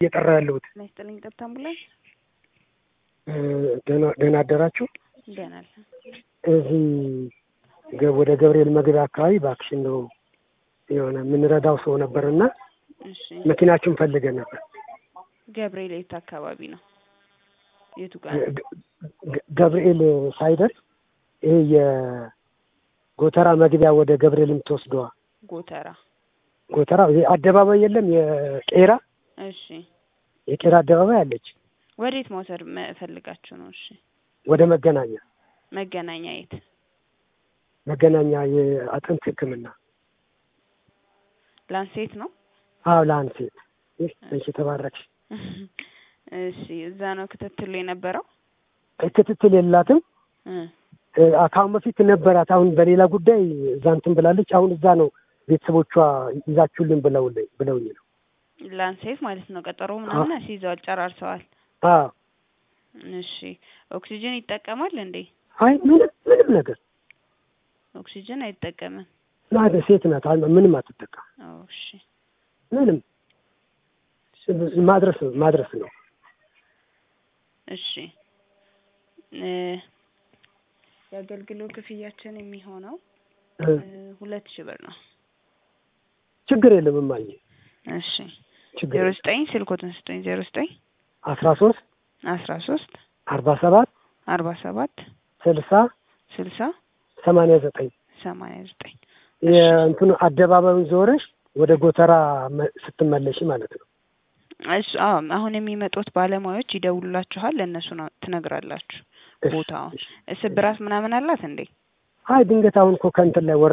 እየጠራ ያለሁት መስጠልኝ ጠብታ አምቡላንስ ደህና አደራችሁ። ደህና አለ። እዚህ ወደ ገብርኤል መግቢያ አካባቢ ባክሽን ነው የሆነ የምንረዳው ሰው ነበርና እሺ መኪናችሁን ፈልገን ነበር። ገብርኤል የት አካባቢ ነው? የቱ ጋር? ገብርኤል ሳይደርስ ይሄ የጎተራ መግቢያ ወደ ገብርኤል የምትወስደዋ ጎተራ ይሄ አደባባይ የለም የቄራ እሺ የቄራ አደባባይ አለች። ወዴት መውሰድ ፈልጋችሁ ነው? እሺ ወደ መገናኛ የት? መገናኛ የአጥንት ሕክምና ላንሴት ነው? አዎ ላንሴት። እሺ ተባረክሽ። እሺ እዛ ነው ክትትል የነበረው? ክትትል የላትም። አካውን በፊት ነበራት። አሁን በሌላ ጉዳይ እዛ እንትን ብላለች። አሁን እዛ ነው ቤተሰቦቿ ይዛችሁልን ብለውኝ ነው። ላንሴት ማለት ነው። ቀጠሮ ምናምን አስይዘዋል፣ ጨራርሰዋል። አዎ እሺ ኦክሲጅን ይጠቀማል እንዴ? አይ ምንም ነገር ኦክሲጅን አይጠቀምም። ማለት ሴት ናት። ምንም አትጠቀም። እሺ ምንም ማድረስ ነው። እሺ የአገልግሎት ክፍያችን የሚሆነው 2000 ብር ነው። ችግር የለም እማዬ። እሺ 09 ስልኮትን ስጠኝ። 09 13 47 60 89 የእንትኑ አደባባዩን ዞረሽ ወደ ጎተራ ስትመለሺ ማለት ነው። እሺ አሁን የሚመጡት ባለሙያዎች ይደውሉላችኋል፣ ለእነሱ ነው ትነግራላችሁ ቦታው። ስብራት ምናምን አላት እንዴ? አይ ድንገት አሁን እኮ ከእንትን ላይ